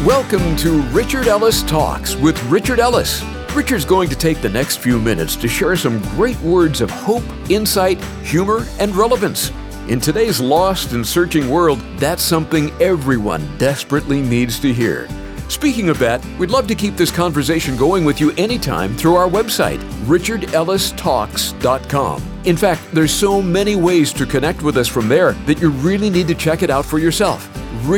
Welcome to Richard Ellis Talks with Richard Ellis. Richard's going to take the next few minutes to share some great words of hope, insight, humor, and relevance. In today's lost and searching world, that's something everyone desperately needs to hear. Speaking of that, we'd love to keep this conversation going with you anytime through our website, richardellistalks.com. In fact, there's so many ways to connect with us from there that you really need to check it out for yourself,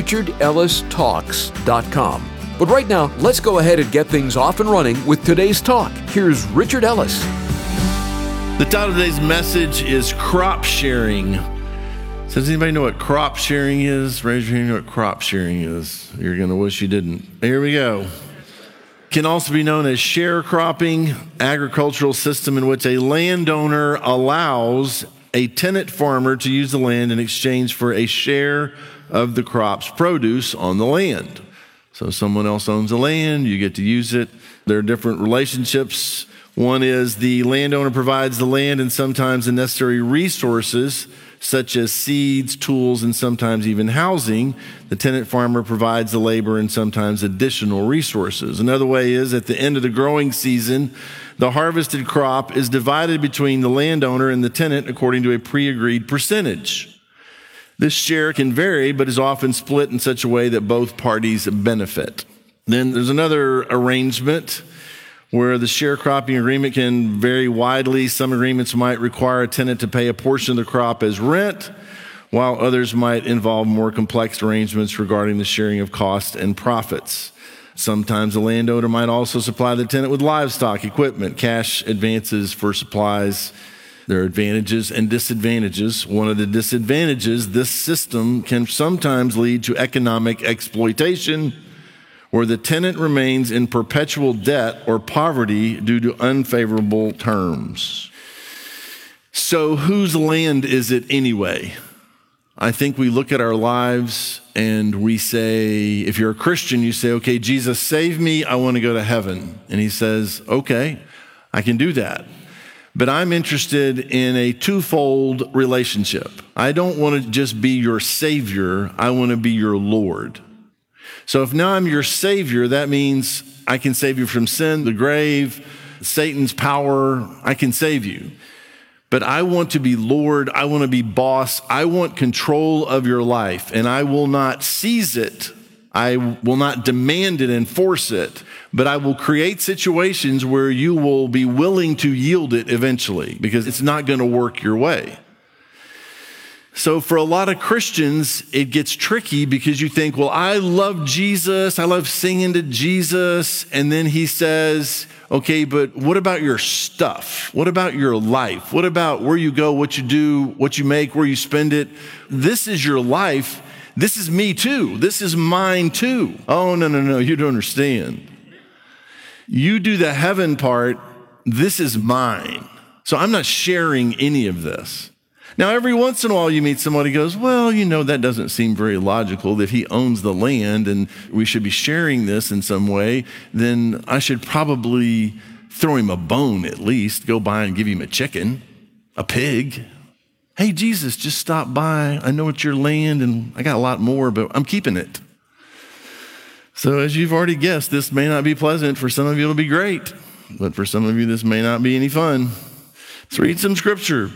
richardellistalks.com. But right now, let's go ahead and get things off and running with today's talk. Here's Richard Ellis. The title of today's message is crop sharing. So does anybody know what crop sharing is? Raise your hand. You know what crop sharing is. You're going to wish you didn't. Here we go. Can also be known as sharecropping, agricultural system in which a landowner allows a tenant farmer to use the land in exchange for a share of the crop's produce on the land. So someone else owns the land, you get to use it. There are different relationships. One is the landowner provides the land and sometimes the necessary resources, such as seeds, tools, and sometimes even housing. The tenant farmer provides the labor and sometimes additional resources. Another way is at the end of the growing season, the harvested crop is divided between the landowner and the tenant according to a pre-agreed percentage. This share can vary, but is often split in such a way that both parties benefit. Then there's another arrangement where the sharecropping agreement can vary widely. Some agreements might require a tenant to pay a portion of the crop as rent, while others might involve more complex arrangements regarding the sharing of costs and profits. Sometimes the landowner might also supply the tenant with livestock, equipment, cash advances for supplies. There are advantages and disadvantages. One of the disadvantages, this system can sometimes lead to economic exploitation, where the tenant remains in perpetual debt or poverty due to unfavorable terms. So whose land is it anyway? I think we look at our lives and we say, if you're a Christian, you say, okay, Jesus, save me, I want to go to heaven. And he says, okay, I can do that. But I'm interested in a twofold relationship. I don't want to just be your Savior, I want to be your Lord. So if now I'm your Savior, that means I can save you from sin, the grave, Satan's power. I can save you. But I want to be Lord. I want to be boss. I want control of your life, and I will not seize it. I will not demand it and force it, but I will create situations where you will be willing to yield it eventually, because it's not going to work your way. So for a lot of Christians, it gets tricky because you think, well, I love Jesus. I love singing to Jesus. And then he says, okay, but what about your stuff? What about your life? What about where you go, what you do, what you make, where you spend it? This is your life. This is me too. This is mine too. Oh, no. You don't understand. You do the heaven part. This is mine. So I'm not sharing any of this. Now, every once in a while you meet somebody who goes, well, that doesn't seem very logical that he owns the land and we should be sharing this in some way. Then I should probably throw him a bone at least, go by and give him a chicken, a pig. Hey, Jesus, just stop by. I know it's your land and I got a lot more, but I'm keeping it. So as you've already guessed, this may not be pleasant. For some of you, it'll be great. But for some of you, this may not be any fun. Let's read some scripture.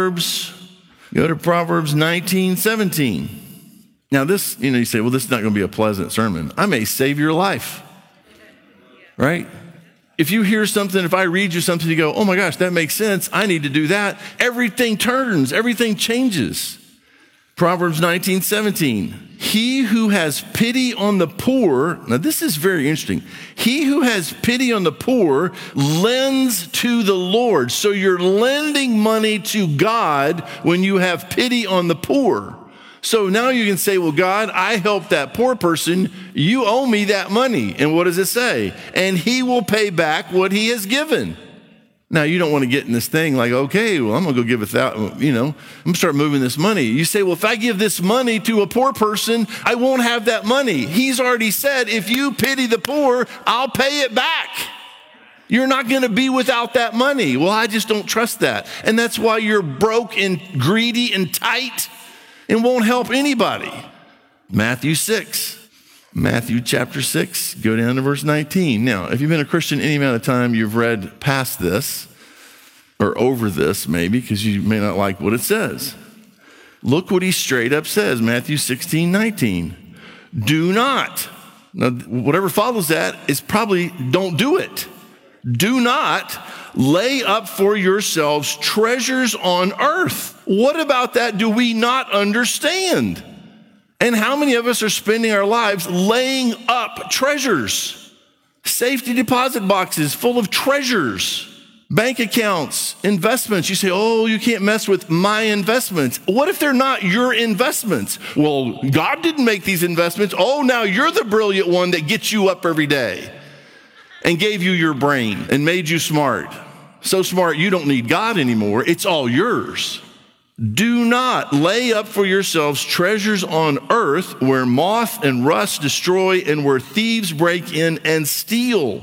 Go to Proverbs 19:17. Now this, you say, well, this is not going to be a pleasant sermon. I may save your life, right? If you hear something, if I read you something, you go, oh my gosh, that makes sense. I need to do that. Everything turns, everything changes. Proverbs 19:17. He who has pity on the poor, now this is very interesting. He who has pity on the poor lends to the Lord. So you're lending money to God when you have pity on the poor. So now you can say, well, God, I helped that poor person. You owe me that money. And what does it say? And he will pay back what he has given. Now, you don't want to get in this thing like, okay, well, I'm going to go give I'm going to start moving this money. You say, well, if I give this money to a poor person, I won't have that money. He's already said, if you pity the poor, I'll pay it back. You're not going to be without that money. Well, I just don't trust that. And that's why you're broke and greedy and tight and won't help anybody. Matthew 6. Matthew chapter 6, go down to verse 19. Now, if you've been a Christian any amount of time, you've read past this or over this maybe because you may not like what it says. Look what he straight up says, Matthew 16:19. Do not. Now, whatever follows that is probably don't do it. Do not lay up for yourselves treasures on earth. What about that do we not understand? And how many of us are spending our lives laying up treasures? Safety deposit boxes full of treasures, bank accounts, investments. You say, oh, you can't mess with my investments. What if they're not your investments? Well, God didn't make these investments. Oh, now you're the brilliant one that gets you up every day and gave you your brain and made you smart. So smart you don't need God anymore. It's all yours. Do not lay up for yourselves treasures on earth where moth and rust destroy and where thieves break in and steal.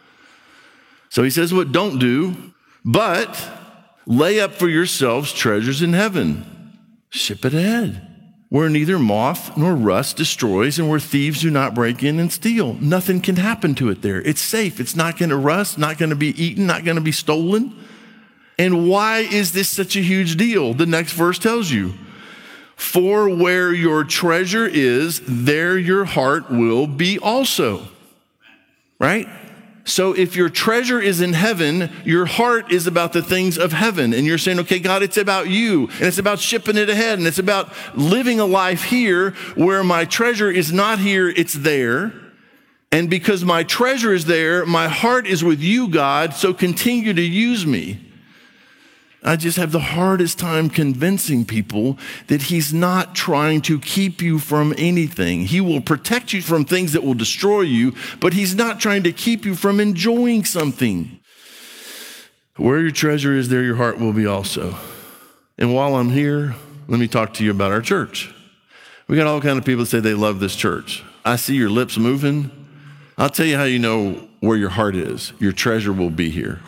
So he says what don't do, but lay up for yourselves treasures in heaven. Ship it ahead. Where neither moth nor rust destroys and where thieves do not break in and steal. Nothing can happen to it there. It's safe. It's not going to rust, not going to be eaten, not going to be stolen. And why is this such a huge deal? The next verse tells you, for where your treasure is, there your heart will be also. Right? So if your treasure is in heaven, your heart is about the things of heaven. And you're saying, okay, God, it's about you. And it's about shipping it ahead. And it's about living a life here where my treasure is not here, it's there. And because my treasure is there, my heart is with you, God, so continue to use me. I just have the hardest time convincing people that he's not trying to keep you from anything. He will protect you from things that will destroy you, but he's not trying to keep you from enjoying something. Where your treasure is, there your heart will be also. And while I'm here, let me talk to you about our church. We got all kinds of people that say they love this church. I see your lips moving. I'll tell you how you know where your heart is. Your treasure will be here.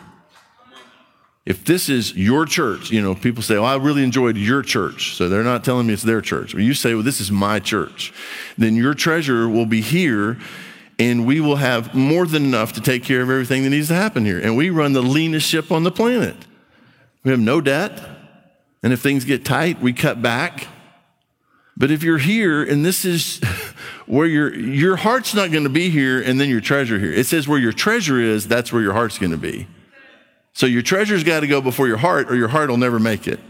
If this is your church, people say, oh, I really enjoyed your church. So they're not telling me it's their church. When you say, well, this is my church, then your treasure will be here and we will have more than enough to take care of everything that needs to happen here. And we run the leanest ship on the planet. We have no debt. And if things get tight, we cut back. But if you're here and this is where your heart's not going to be here and then your treasure here. It says where your treasure is, that's where your heart's going to be. So your treasure's got to go before your heart or your heart will never make it.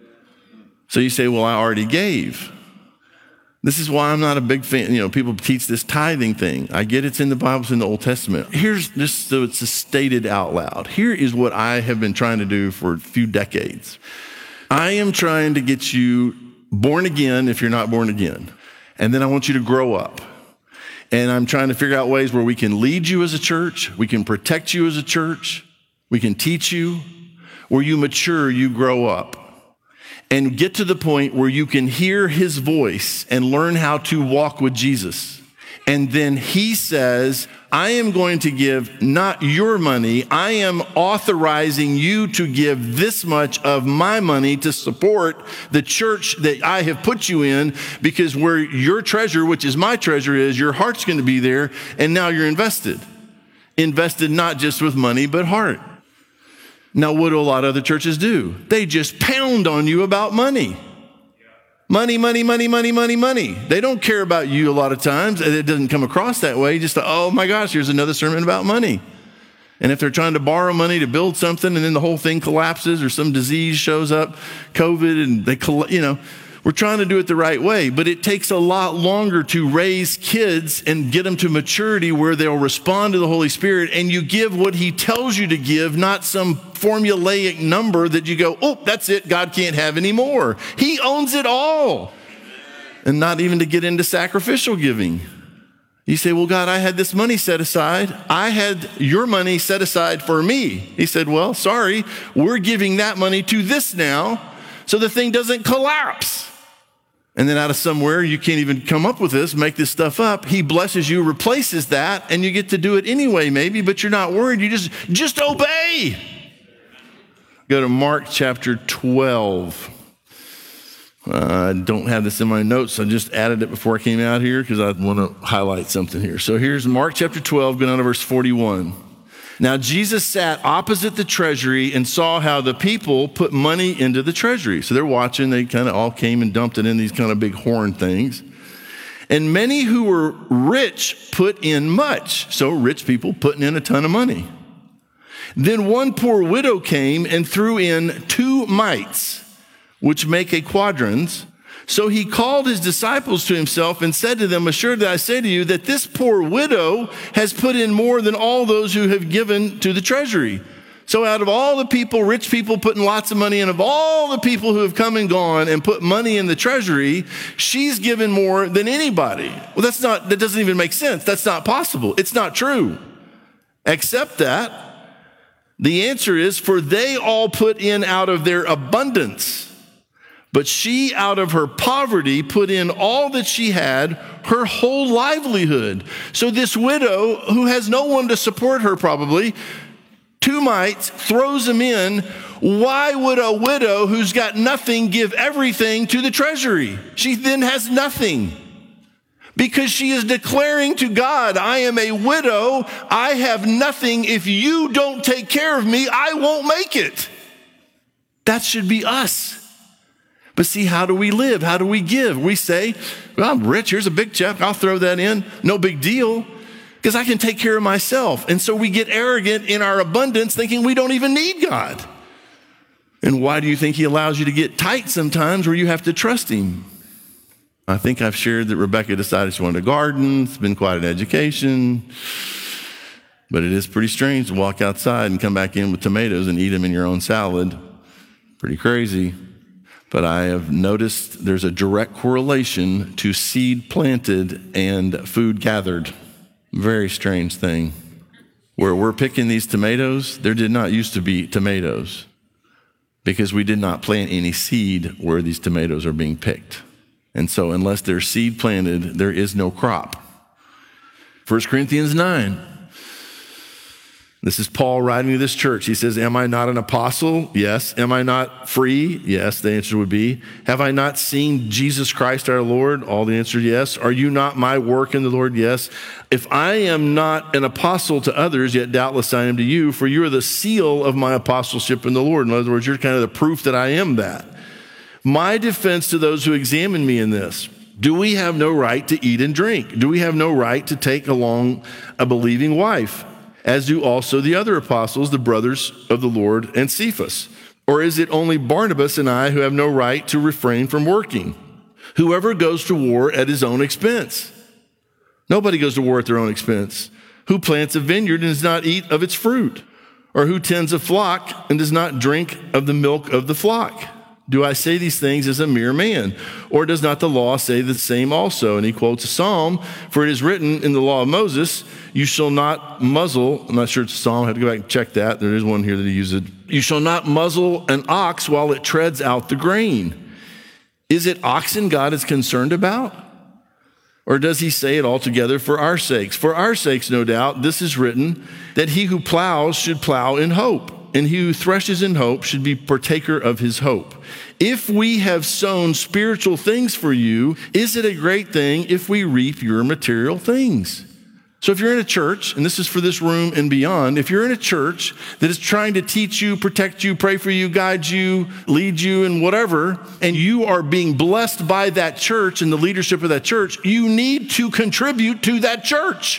So you say, well, I already gave. This is why I'm not a big fan. People teach this tithing thing. I get it's in the Bible, it's in the Old Testament. Here's just so it's stated out loud. Here is what I have been trying to do for a few decades. I am trying to get you born again if you're not born again. And then I want you to grow up. And I'm trying to figure out ways where we can lead you as a church. We can protect you as a church. We can teach you. Where you mature, you grow up. And get to the point where you can hear his voice and learn how to walk with Jesus. And then he says, I am going to give not your money. I am authorizing you to give this much of my money to support the church that I have put you in, because where your treasure, which is my treasure, is, your heart's going to be there. And now you're invested. Invested not just with money, but heart. Now, what do a lot of other churches do? They just pound on you about money. Money, money, money, money, money, money. They don't care about you a lot of times. It doesn't come across that way. Just, oh my gosh, here's another sermon about money. And if they're trying to borrow money to build something and then the whole thing collapses or some disease shows up, COVID, and we're trying to do it the right way. But it takes a lot longer to raise kids and get them to maturity where they'll respond to the Holy Spirit, and you give what he tells you to give, not some formulaic number that you go, oh, that's it, God can't have any more. He owns it all. And not even to get into sacrificial giving. You say, well, God, I had this money set aside. I had your money set aside for me. He said, well, sorry, we're giving that money to this now so the thing doesn't collapse. And then out of somewhere, you can't even come up with this, make this stuff up. He blesses you, replaces that, and you get to do it anyway, maybe, but you're not worried. You just obey. Go to Mark chapter 12. I don't have this in my notes. I just added it before I came out here because I want to highlight something here. So here's Mark chapter 12, going down to verse 41. Now Jesus sat opposite the treasury and saw how the people put money into the treasury. So they're watching. They kind of all came and dumped it in these kind of big horn things. And many who were rich put in much. So rich people putting in a ton of money. Then one poor widow came and threw in 2 mites, which make a quadrans. So he called his disciples to himself and said to them, assuredly I say to you that this poor widow has put in more than all those who have given to the treasury. So out of all the people, rich people putting lots of money in, of all the people who have come and gone and put money in the treasury, she's given more than anybody. Well, that doesn't even make sense. That's not possible. It's not true. Except that the answer is, for they all put in out of their abundance. But she, out of her poverty, put in all that she had, her whole livelihood. So this widow, who has no one to support her probably, 2 mites, throws them in. Why would a widow who's got nothing give everything to the treasury? She then has nothing. Because she is declaring to God, I am a widow, I have nothing. If you don't take care of me, I won't make it. That should be us. But see, how do we live? How do we give? We say, well, I'm rich. Here's a big check. I'll throw that in. No big deal, because I can take care of myself. And so we get arrogant in our abundance, thinking we don't even need God. And why do you think he allows you to get tight sometimes where you have to trust him? I think I've shared that Rebecca decided she wanted a garden. It's been quite an education. But it is pretty strange to walk outside and come back in with tomatoes and eat them in your own salad. Pretty crazy. But I have noticed there's a direct correlation to seed planted and food gathered. Very strange thing. Where we're picking these tomatoes, there did not used to be tomatoes because we did not plant any seed where these tomatoes are being picked. And so unless there's seed planted, there is no crop. 1 Corinthians 9. This is Paul writing to this church. He says, am I not an apostle? Yes. Am I not free? Yes, the answer would be. Have I not seen Jesus Christ our Lord? All the answer, yes. Are you not my work in the Lord? Yes. If I am not an apostle to others, yet doubtless I am to you, for you are the seal of my apostleship in the Lord. In other words, you're kind of the proof that I am that. My defense to those who examine me in this, do we have no right to eat and drink? Do we have no right to take along a believing wife? As do also the other apostles, the brothers of the Lord and Cephas? Or is it only Barnabas and I who have no right to refrain from working? Whoever goes to war at his own expense. Nobody goes to war at their own expense. Who plants a vineyard and does not eat of its fruit? Or who tends a flock and does not drink of the milk of the flock? Do I say these things as a mere man? Or does not the law say the same also? And he quotes a psalm, for it is written in the law of Moses, you shall not muzzle, I'm not sure it's a psalm, I have to go back and check that. There is one here that he uses. You shall not muzzle an ox while it treads out the grain. Is it oxen God is concerned about? Or does he say it altogether for our sakes? For our sakes, no doubt, this is written, that he who plows should plow in hope. And he who threshes in hope should be partaker of his hope. If we have sown spiritual things for you, is it a great thing if we reap your material things? So if you're in a church, and this is for this room and beyond, if you're in a church that is trying to teach you, protect you, pray for you, guide you, lead you, and whatever, and you are being blessed by that church and the leadership of that church, you need to contribute to that church.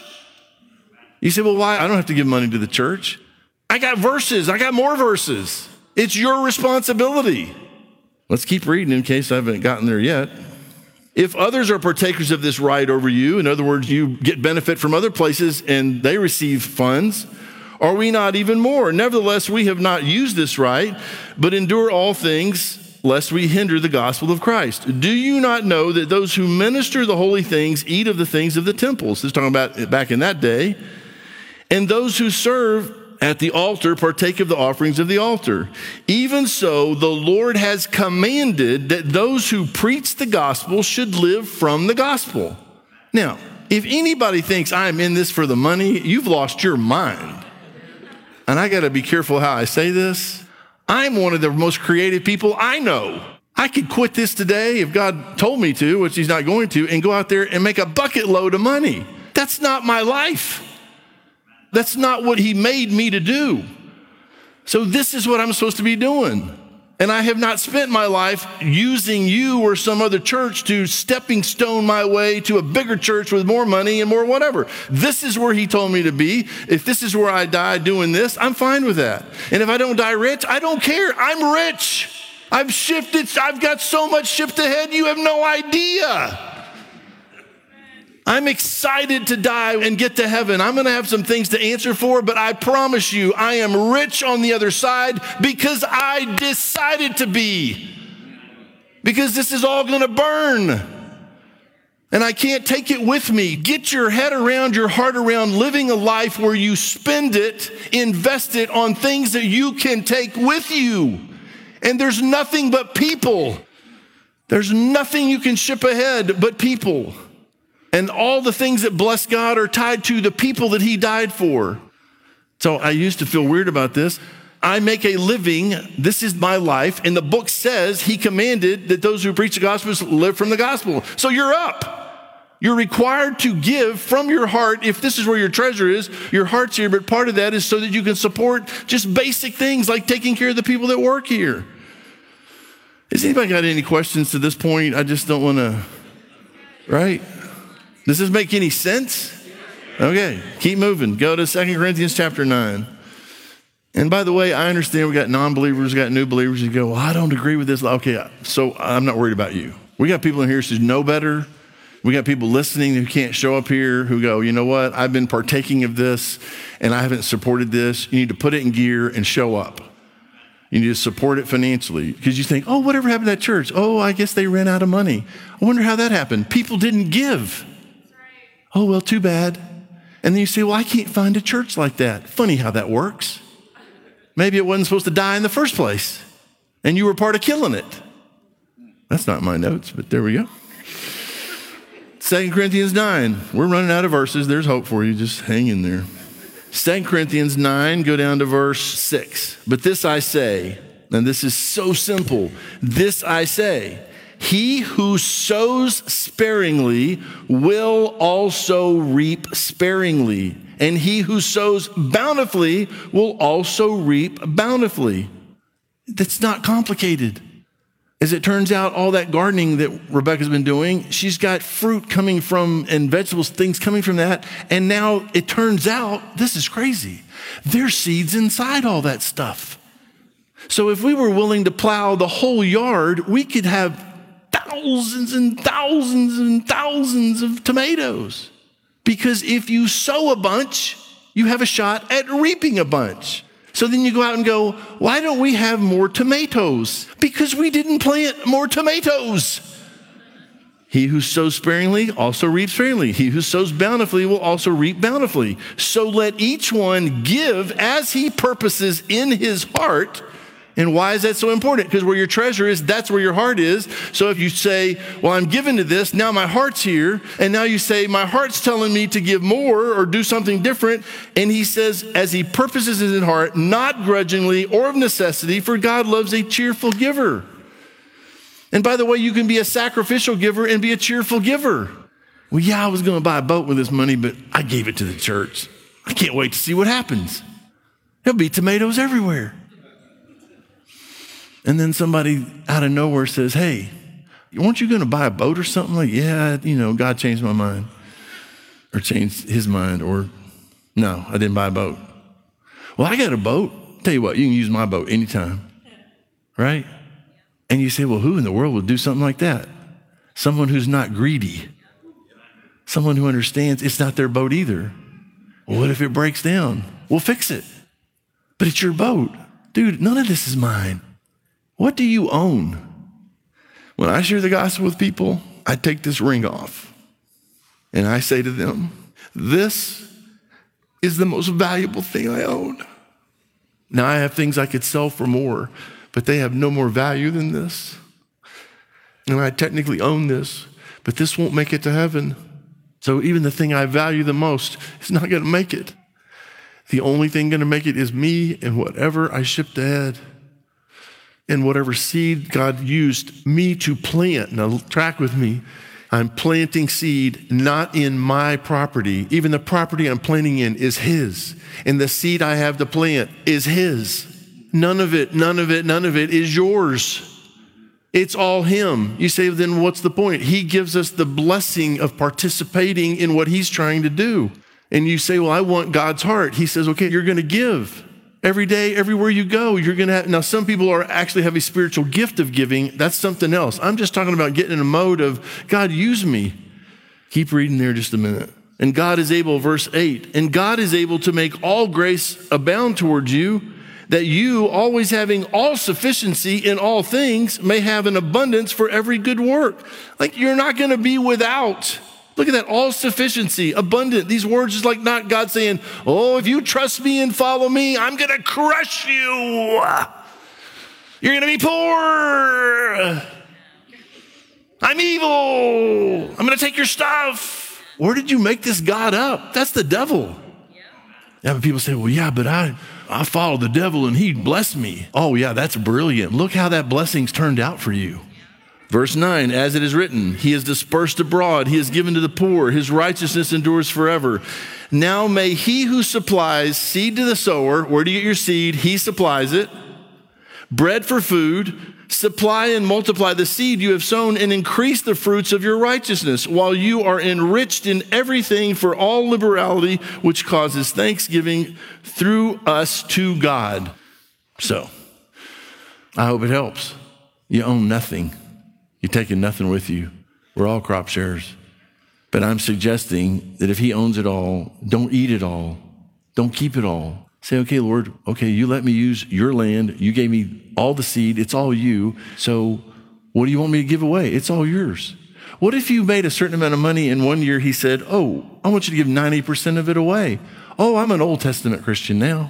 You say, well, why? I don't have to give money to the church. I got verses. I got more verses. It's your responsibility. Let's keep reading in case I haven't gotten there yet. If others are partakers of this right over you, in other words, you get benefit from other places and they receive funds, are we not even more? Nevertheless, we have not used this right, but endure all things, lest we hinder the gospel of Christ. Do you not know that those who minister the holy things eat of the things of the temples? This is talking about back in that day. And those who serve at the altar partake of the offerings of the altar. Even so, the Lord has commanded that those who preach the gospel should live from the gospel. Now, if anybody thinks I'm in this for the money, you've lost your mind. And I got to be careful how I say this. I'm one of the most creative people I know. I could quit this today if God told me to, which he's not going to, and go out there and make a bucket load of money. That's not my life. That's not what he made me to do. So this is what I'm supposed to be doing. And I have not spent my life using you or some other church to stepping stone my way to a bigger church with more money and more whatever. This is where he told me to be. If this is where I die doing this, I'm fine with that. And if I don't die rich, I don't care. I'm rich. I've shifted. I've got so much shift ahead, you have no idea. I'm excited to die and get to heaven. I'm going to have some things to answer for, but I promise you, I am rich on the other side because I decided to be. Because this is all going to burn. And I can't take it with me. Get your head around, your heart around living a life where you spend it, invest it on things that you can take with you. And there's nothing but people. There's nothing you can ship ahead but people. And all the things that bless God are tied to the people that he died for. So I used to feel weird about this. I make a living. This is my life. And the book says he commanded that those who preach the gospel live from the gospel. So you're up. You're required to give from your heart. If this is where your treasure is, your heart's here. But part of that is so that you can support just basic things like taking care of the people that work here. Has anybody got any questions to this point? I just don't want to, right? Does this make any sense? Okay, keep moving. Go to 2 Corinthians chapter 9. And by the way, I understand we got non-believers, we got new believers. You go, well, I don't agree with this. Okay, so I'm not worried about you. We got people in here who know better. We got people listening who can't show up here who go, you know what? I've been partaking of this and I haven't supported this. You need to put it in gear and show up. You need to support it financially because you think, oh, whatever happened to that church? Oh, I guess they ran out of money. I wonder how that happened. People didn't give. Oh, well, too bad. And then you say, well, I can't find a church like that. Funny how that works. Maybe it wasn't supposed to die in the first place, and you were part of killing it. That's not my notes, but there we go. 2 Corinthians 9. We're running out of verses. There's hope for you. Just hang in there. 2 Corinthians 9, go down to verse 6. But this I say, and this is so simple. This I say. He who sows sparingly will also reap sparingly, and he who sows bountifully will also reap bountifully. That's not complicated. As it turns out, all that gardening that Rebecca's been doing, she's got fruit coming from and vegetables, things coming from that. And now it turns out, this is crazy, there's seeds inside all that stuff. So if we were willing to plow the whole yard, we could have thousands and thousands and thousands of tomatoes. Because if you sow a bunch, you have a shot at reaping a bunch. So then you go out and go, why don't we have more tomatoes? Because we didn't plant more tomatoes. He who sows sparingly also reaps sparingly. He who sows bountifully will also reap bountifully. So let each one give as he purposes in his heart. And why is that so important? Because where your treasure is, that's where your heart is. So if you say, well, I'm given to this, now my heart's here. And now you say, my heart's telling me to give more or do something different. And he says, as he purposes in his heart, not grudgingly or of necessity, for God loves a cheerful giver. And by the way, you can be a sacrificial giver and be a cheerful giver. Well, yeah, I was going to buy a boat with this money, but I gave it to the church. I can't wait to see what happens. There'll be tomatoes everywhere. And then somebody out of nowhere says, hey, weren't you going to buy a boat or something? Like, yeah, God changed my mind. Or changed his mind. Or, no, I didn't buy a boat. Well, I got a boat. Tell you what, you can use my boat anytime. Right? And you say, well, who in the world would do something like that? Someone who's not greedy. Someone who understands it's not their boat either. Well, what if it breaks down? We'll fix it. But it's your boat. Dude, none of this is mine. What do you own? When I share the gospel with people, I take this ring off and I say to them, this is the most valuable thing I own. Now I have things I could sell for more, but they have no more value than this. And I technically own this, but this won't make it to heaven. So even the thing I value the most is not going to make it. The only thing going to make it is me and whatever I shipped ahead. And whatever seed God used me to plant, now track with me, I'm planting seed not in my property. Even the property I'm planting in is his. And the seed I have to plant is his. None of it is yours. It's all him. You say, then what's the point? He gives us the blessing of participating in what he's trying to do. And you say, well, I want God's heart. He says, okay, you're going to give. Every day, everywhere you go, you're going to have. Now, some people actually have a spiritual gift of giving. That's something else. I'm just talking about getting in a mode of, God, use me. Keep reading there just a minute. And God is able, verse 8, and God is able to make all grace abound towards you, that you, always having all sufficiency in all things, may have an abundance for every good work. Like, you're not going to be without. Look at that, all sufficiency, abundant. These words is like not God saying, oh, if you trust me and follow me, I'm going to crush you. You're going to be poor. I'm evil. I'm going to take your stuff. Where did you make this God up? That's the devil. Yeah, but people say, well, yeah, but I followed the devil and he blessed me. Oh, yeah, that's brilliant. Look how that blessing's turned out for you. Verse 9, as it is written, he has dispersed abroad, he has given to the poor, his righteousness endures forever. Now may he who supplies seed to the sower, where do you get your seed? He supplies it. Bread for food, supply and multiply the seed you have sown and increase the fruits of your righteousness, while you are enriched in everything for all liberality, which causes thanksgiving through us to God. So, I hope it helps. You own nothing. You're taking nothing with you. We're all crop sharers. But I'm suggesting that if he owns it all, don't eat it all. Don't keep it all. Say, okay, Lord, okay, you let me use your land. You gave me all the seed. It's all you. So what do you want me to give away? It's all yours. What if you made a certain amount of money and one year he said, oh, I want you to give 90% of it away. Oh, I'm an Old Testament Christian now.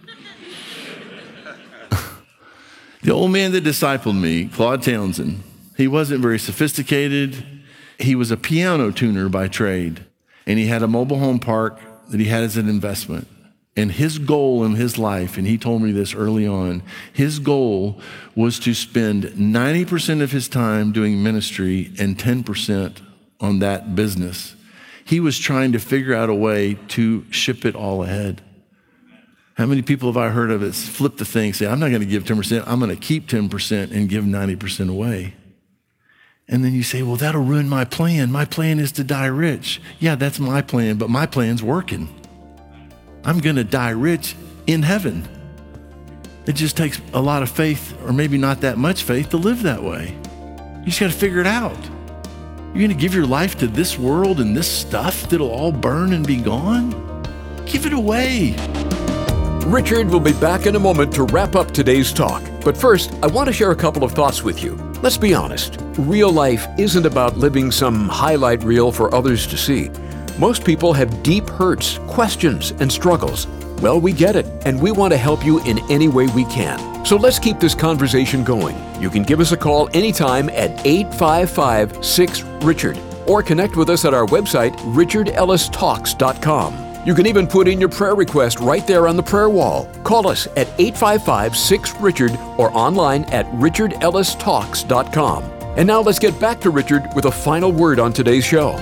The old man that discipled me, Claude Townsend, he wasn't very sophisticated. He was a piano tuner by trade, and he had a mobile home park that he had as an investment. And his goal in his life, and he told me this early on, his goal was to spend 90% of his time doing ministry and 10% on that business. He was trying to figure out a way to ship it all ahead. How many people have I heard of it flip the thing, say, I'm not going to give 10%, I'm going to keep 10% and give 90% away. And then you say, well, that'll ruin my plan. My plan is to die rich. Yeah, that's my plan, but my plan's working. I'm going to die rich in heaven. It just takes a lot of faith, or maybe not that much faith, to live that way. You just got to figure it out. You're going to give your life to this world and this stuff that'll all burn and be gone? Give it away. Richard will be back in a moment to wrap up today's talk. But first, I want to share a couple of thoughts with you. Let's be honest. Real life isn't about living some highlight reel for others to see. Most people have deep hurts, questions, and struggles. Well, we get it, and we want to help you in any way we can. So let's keep this conversation going. You can give us a call anytime at 855-6-RICHARD or connect with us at our website, richardellistalks.com. You can even put in your prayer request right there on the prayer wall. Call us at 855-6-RICHARD or online at richardellistalks.com. And now let's get back to Richard with a final word on today's show.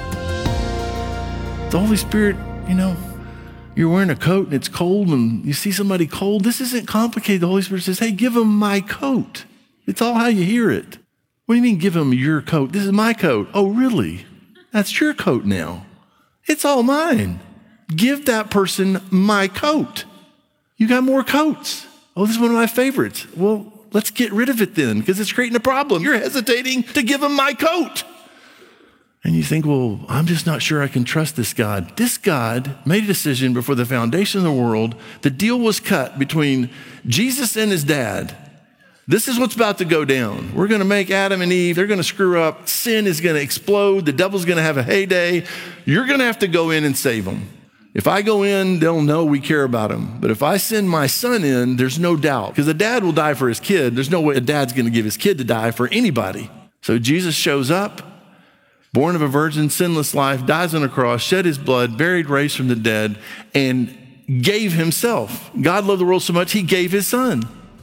The Holy Spirit, you're wearing a coat and it's cold and you see somebody cold. This isn't complicated. The Holy Spirit says, hey, give them my coat. It's all how you hear it. What do you mean give them your coat? This is my coat. Oh, really? That's your coat now. It's all mine. Give that person my coat. You got more coats. Oh, this is one of my favorites. Well, let's get rid of it then, because it's creating a problem. You're hesitating to give him my coat. And you think, well, I'm just not sure I can trust this God. This God made a decision before the foundation of the world. The deal was cut between Jesus and his dad. This is what's about to go down. We're going to make Adam and Eve. They're going to screw up. Sin is going to explode. The devil's going to have a heyday. You're going to have to go in and save them. If I go in, they'll know we care about them. But if I send my son in, there's no doubt. Because a dad will die for his kid. There's no way a dad's going to give his kid to die for anybody. So Jesus shows up, born of a virgin, sinless life, dies on a cross, shed his blood, buried, raised from the dead, and gave himself. God loved the world so much, he gave his son.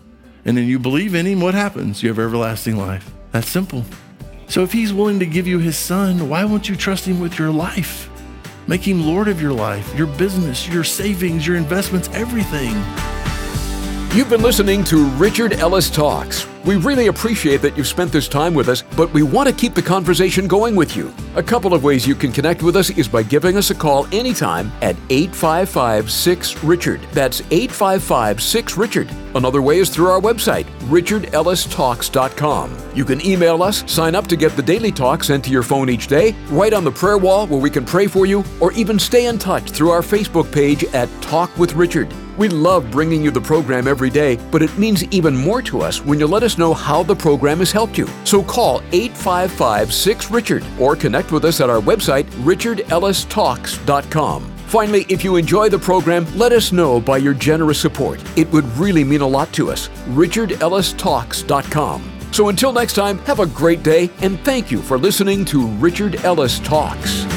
and then you believe in him, what happens? You have everlasting life. That's simple. So if he's willing to give you his son, why won't you trust him with your life? Make him Lord of your life, your business, your savings, your investments, everything. You've been listening to Richard Ellis Talks. We really appreciate that you've spent this time with us, but we want to keep the conversation going with you. A couple of ways you can connect with us is by giving us a call anytime at 855-6-RICHARD. That's 855-6-RICHARD. Another way is through our website, richardellistalks.com. You can email us, sign up to get the daily talk sent to your phone each day, write on the prayer wall where we can pray for you, or even stay in touch through our Facebook page at Talk with Richard. We love bringing you the program every day, but it means even more to us when you let us know how the program has helped you. So call 855-6-RICHARD or connect with us at our website, richardellistalks.com. Finally, if you enjoy the program, let us know by your generous support. It would really mean a lot to us. richardellistalks.com. So until next time, have a great day, and thank you for listening to Richard Ellis Talks.